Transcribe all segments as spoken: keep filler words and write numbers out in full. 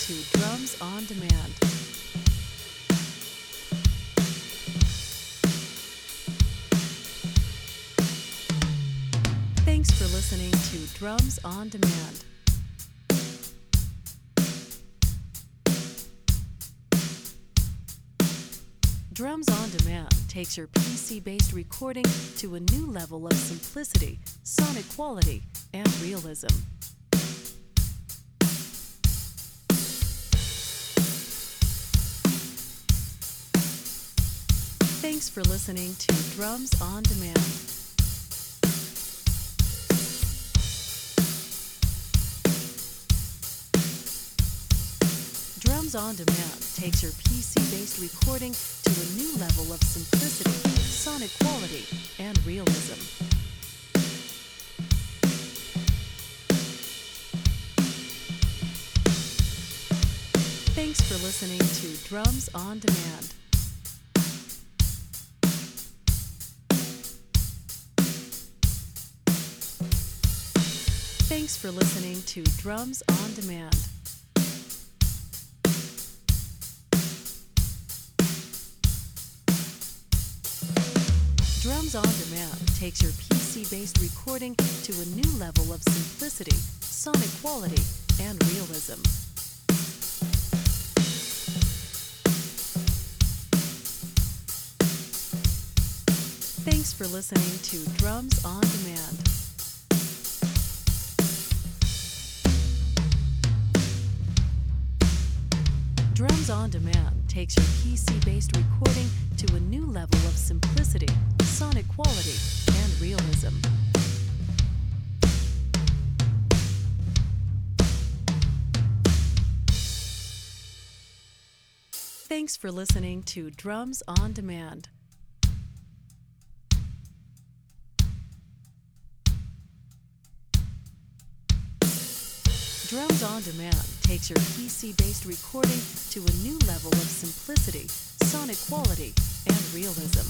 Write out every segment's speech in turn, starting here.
to Drums on Demand. Thanks for listening to Drums on Demand. Drums on Demand takes your P C-based recording to a new level of simplicity, sonic quality, and realism. Thanks for listening to Drums on Demand. Drums on Demand takes your P C-based recording to a new level of simplicity, sonic quality, and realism. Thanks for listening to Drums on Demand. Thanks for listening to Drums on Demand. Drums on Demand takes your P C-based recording to a new level of simplicity, sonic quality, and realism. Thanks for listening to Drums on Demand. Drums on Demand takes your P C-based recording to a new level of simplicity, sonic quality, and realism. Thanks for listening to Drums on Demand. Drums on Demand takes your P C-based recording to a new level of simplicity, sonic quality, and realism.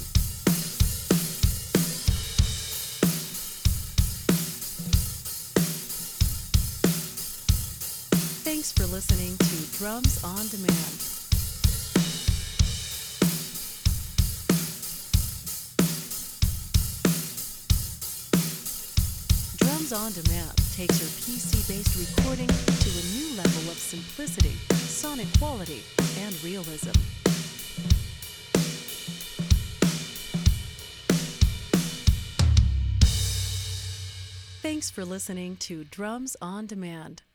Thanks for listening to Drums on Demand. Drums on Demand takes your P C-based recording to a new level of simplicity, sonic quality, and realism. Thanks for listening to Drums on Demand.